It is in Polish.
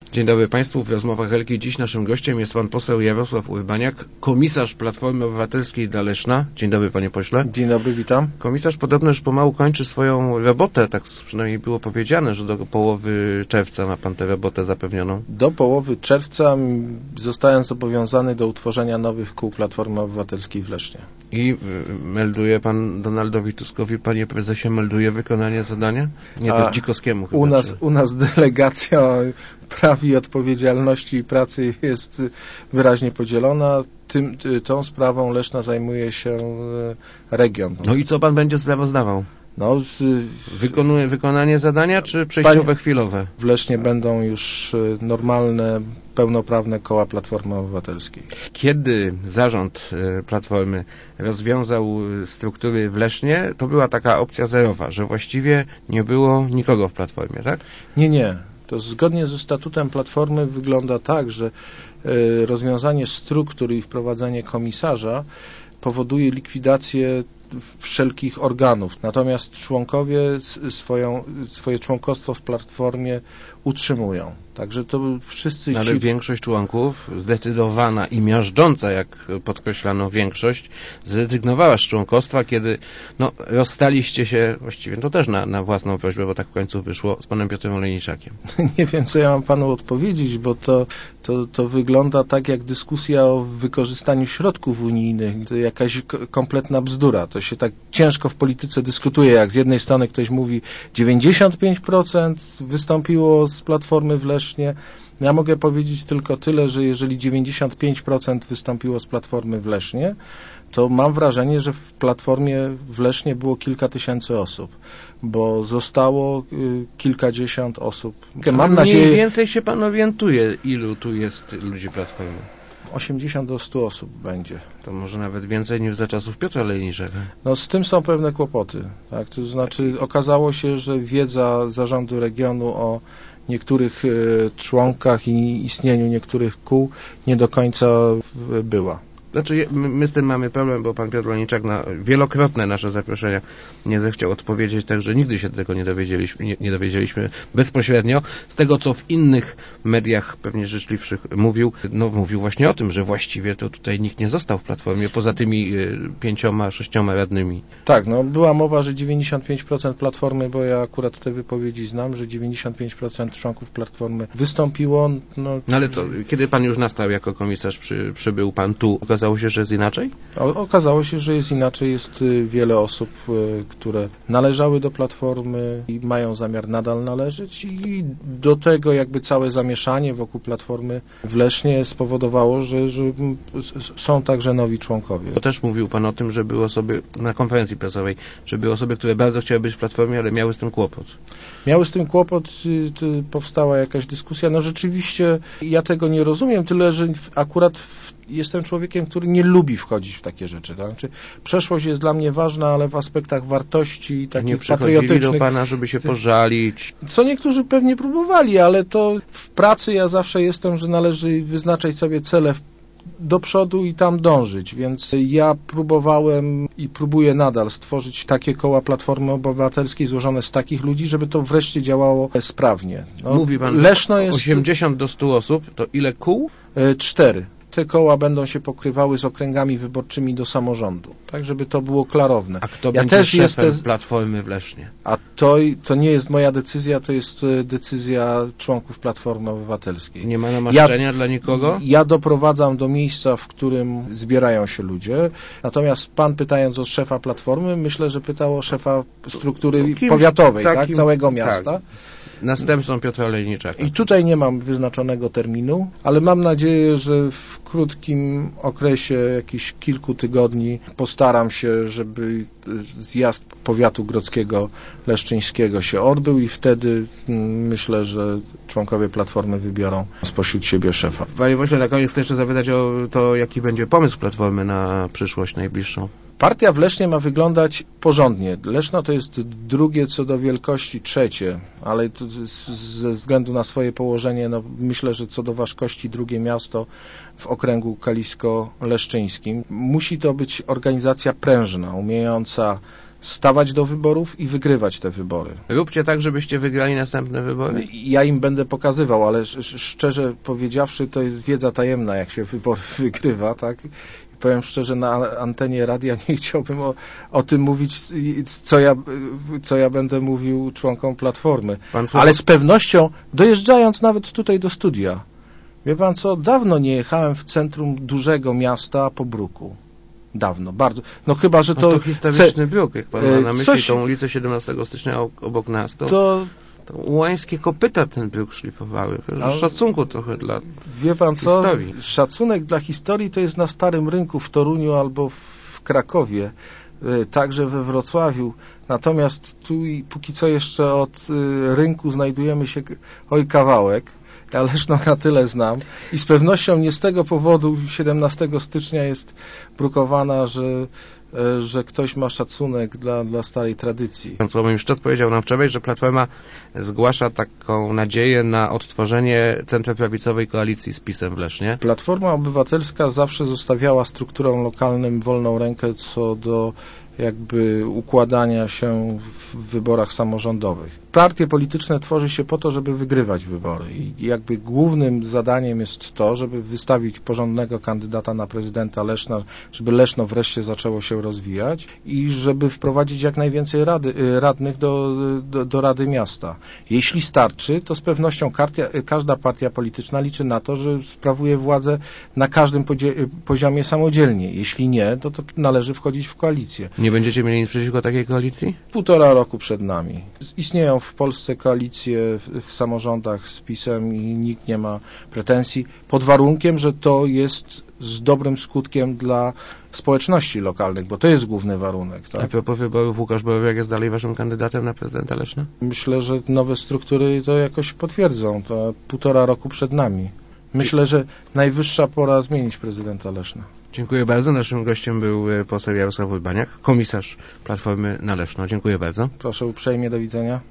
Dzień dobry Państwu. W rozmowach Elki dziś naszym gościem jest pan poseł Jarosław Urbaniak, komisarz Platformy Obywatelskiej dla Leszna. Dzień dobry, panie pośle. Dzień dobry, witam. Komisarz podobno już pomału kończy swoją robotę, tak przynajmniej było powiedziane, że do połowy czerwca ma pan tę robotę zapewnioną. Do połowy czerwca zostałem zobowiązany do utworzenia nowych kół Platformy Obywatelskiej w Lesznie. I melduje pan Donaldowi Tuskowi, panie prezesie, melduje wykonanie zadania? Nie, to Dzikowskiemu chyba. U nas delegacja praw i odpowiedzialności i pracy jest wyraźnie podzielona. Tą sprawą Leszna zajmuje się region. No i co pan będzie sprawozdawał? No, wykonanie zadania, czy przejściowe, chwilowe? W Lesznie będą już normalne, pełnoprawne koła Platformy Obywatelskiej. Kiedy zarząd Platformy rozwiązał struktury w Lesznie, to była taka opcja zerowa, że właściwie nie było nikogo w Platformie, tak? Nie. To zgodnie ze statutem Platformy wygląda tak, że rozwiązanie struktur i wprowadzenie komisarza powoduje likwidację wszelkich organów. Natomiast członkowie swoje członkostwo w Platformie utrzymują. Także to wszyscy ci... Ale większość członków, zdecydowana i miażdżąca, jak podkreślano, większość, zrezygnowała z członkostwa, kiedy rozstaliście się, właściwie to też na własną prośbę, bo tak w końcu wyszło, z panem Piotrem Olejniczakiem. Nie wiem, co ja mam panu odpowiedzieć, bo to wygląda tak, jak dyskusja o wykorzystaniu środków unijnych. To jakaś kompletna bzdura. To się tak ciężko w polityce dyskutuje, jak z jednej strony ktoś mówi 95% wystąpiło z Platformy w Lesznie. Ja mogę powiedzieć tylko tyle, że jeżeli 95% wystąpiło z Platformy w Lesznie, to mam wrażenie, że w Platformie w Lesznie było kilka tysięcy osób, bo zostało kilkadziesiąt osób. Mam nadzieję... Mniej więcej się pan orientuje, ilu tu jest ludzi Platformy? 80 do 100 osób będzie. To może nawet więcej niż za czasów Piotra Olejniczaka. No z tym są pewne kłopoty. Tak? To znaczy okazało się, że wiedza zarządu regionu o niektórych członkach i istnieniu niektórych kół nie do końca była. Znaczy, my z tym mamy problem, bo pan Piotr Olejniczak na wielokrotne nasze zaproszenia nie zechciał odpowiedzieć, także nigdy się tego nie dowiedzieliśmy bezpośrednio. Z tego, co w innych mediach pewnie życzliwszych mówił właśnie o tym, że właściwie to tutaj nikt nie został w Platformie, poza tymi 5-6 radnymi. Tak, była mowa, że 95% Platformy, bo ja akurat te wypowiedzi znam, że 95% członków Platformy wystąpiło. No ale to, kiedy pan już nastał jako komisarz, przybył pan tu, okazało się, że jest inaczej? Okazało się, że jest inaczej. Jest wiele osób, które należały do Platformy i mają zamiar nadal należeć i do tego jakby całe zamieszanie wokół Platformy w Lesznie spowodowało, że są także nowi członkowie. To też mówił pan o tym, że były osoby na konferencji prasowej, że były osoby, które bardzo chciały być w Platformie, ale miały z tym kłopot. Miały z tym kłopot, powstała jakaś dyskusja. Rzeczywiście ja tego nie rozumiem, tyle że akurat jestem człowiekiem, który nie lubi wchodzić w takie rzeczy. Tak? Znaczy, przeszłość jest dla mnie ważna, ale w aspektach wartości takich patriotycznych. Nie do pana, żeby się pożalić. Co niektórzy pewnie próbowali, ale to w pracy ja zawsze jestem, że należy wyznaczać sobie cele do przodu i tam dążyć, więc ja próbowałem i próbuję nadal stworzyć takie koła Platformy Obywatelskiej złożone z takich ludzi, żeby to wreszcie działało sprawnie. Mówi pan, Leszno jest 80 do 100 osób, to ile kół? 4. Te koła będą się pokrywały z okręgami wyborczymi do samorządu, tak żeby to było klarowne. A kto będzie szefem Platformy w Lesznie? A to nie jest moja decyzja, to jest decyzja członków Platformy Obywatelskiej. Nie ma namaszczenia dla nikogo? Ja doprowadzam do miejsca, w którym zbierają się ludzie, natomiast pan, pytając o szefa Platformy, myślę, że pytał o szefa struktury powiatowej, całego miasta. Tak. Następcą Piotra Olejniczaka. I tutaj nie mam wyznaczonego terminu, ale mam nadzieję, że w krótkim okresie, jakichś kilku tygodni, postaram się, żeby zjazd powiatu grodzkiego, leszczyńskiego się odbył i wtedy myślę, że członkowie Platformy wybiorą spośród siebie szefa. Panie pośle, na koniec chcę jeszcze zapytać o to, jaki będzie pomysł Platformy na przyszłość najbliższą. Partia w Lesznie ma wyglądać porządnie. Leszno to jest drugie co do wielkości, trzecie, ale ze względu na swoje położenie, myślę, że co do ważkości drugie miasto w okręgu kalisko-leszczyńskim. Musi to być organizacja prężna, umiejąca stawać do wyborów i wygrywać te wybory. Róbcie tak, żebyście wygrali następne wybory. Ja im będę pokazywał, ale szczerze powiedziawszy, to jest wiedza tajemna, jak się wybory wygrywa, tak? I powiem szczerze, na antenie radia nie chciałbym o tym mówić, co ja będę mówił członkom Platformy. Ale z pewnością, dojeżdżając nawet tutaj do studia, wie pan co, dawno nie jechałem w centrum dużego miasta po bruku. Dawno, bardzo. No chyba, że to... to historyczny bruk, jak pan ma na myśli tą ulicę 17 stycznia obok nas, to ułańskie kopyta ten bruk szlifowały. Szacunku trochę dla wie pan co, historii. Szacunek dla historii to jest na Starym Rynku w Toruniu albo w Krakowie, także we Wrocławiu. Natomiast tu i póki co jeszcze od rynku znajdujemy się kawałek. Ja Leszno na tyle znam i z pewnością nie z tego powodu 17 stycznia jest brukowana, że ktoś ma szacunek dla starej tradycji. Pan Sławomir Szczot powiedział nam wczoraj, że Platforma zgłasza taką nadzieję na odtworzenie centroprawicowej koalicji z PiS-em w Lesznie. Platforma Obywatelska zawsze zostawiała strukturom lokalnym wolną rękę co do jakby układania się w wyborach samorządowych. Partie polityczne tworzy się po to, żeby wygrywać wybory i jakby głównym zadaniem jest to, żeby wystawić porządnego kandydata na prezydenta Leszna, żeby Leszno wreszcie zaczęło się rozwijać i żeby wprowadzić jak najwięcej radnych do Rady Miasta. Jeśli starczy, to z pewnością każda partia polityczna liczy na to, że sprawuje władzę na każdym poziomie samodzielnie. Jeśli nie, to należy wchodzić w koalicję. Nie będziecie mieli nic przeciwko takiej koalicji? 1,5 roku przed nami. Istnieją w Polsce koalicje w samorządach z PiS-em i nikt nie ma pretensji, pod warunkiem, że to jest z dobrym skutkiem dla społeczności lokalnych, bo to jest główny warunek. Tak? A propos wyborów, Łukasz Borowiak jest dalej waszym kandydatem na prezydenta Leszna? Myślę, że nowe struktury to jakoś potwierdzą. To 1,5 roku przed nami. Myślę, że najwyższa pora zmienić prezydenta Leszna. Dziękuję bardzo. Naszym gościem był poseł Jarosław Urbaniak, komisarz Platformy na Leszno. Dziękuję bardzo. Proszę uprzejmie, do widzenia.